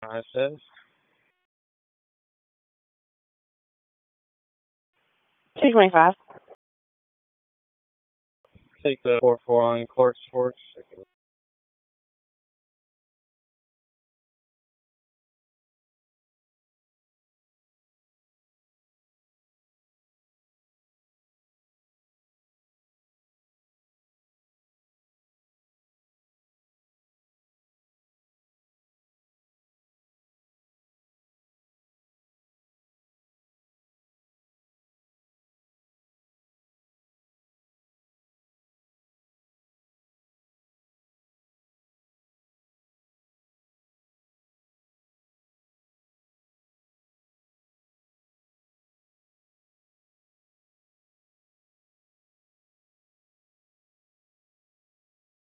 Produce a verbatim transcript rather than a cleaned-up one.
Process. two twenty-five. Take the four four on course force.